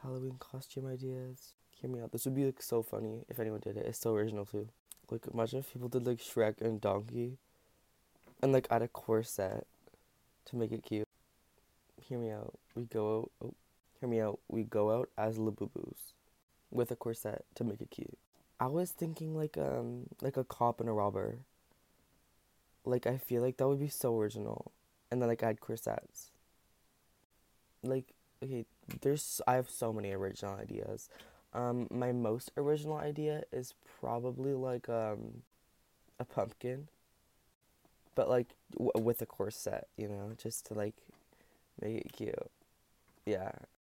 Halloween costume ideas. Hear me out. This would be like so funny if anyone did it. It's so original too. Like imagine if people did like Shrek and Donkey and like add a corset to make it cute. Hear me out. We go out. Oh, hear me out. We go out as Labubus with a corset to make it cute. I was thinking like a cop and a robber. Like I feel like that would be so original. And then like add corsets. Like okay, there's I have so many original ideas. My most original idea is probably like a pumpkin, but like with a corset, just to like make it cute. Yeah.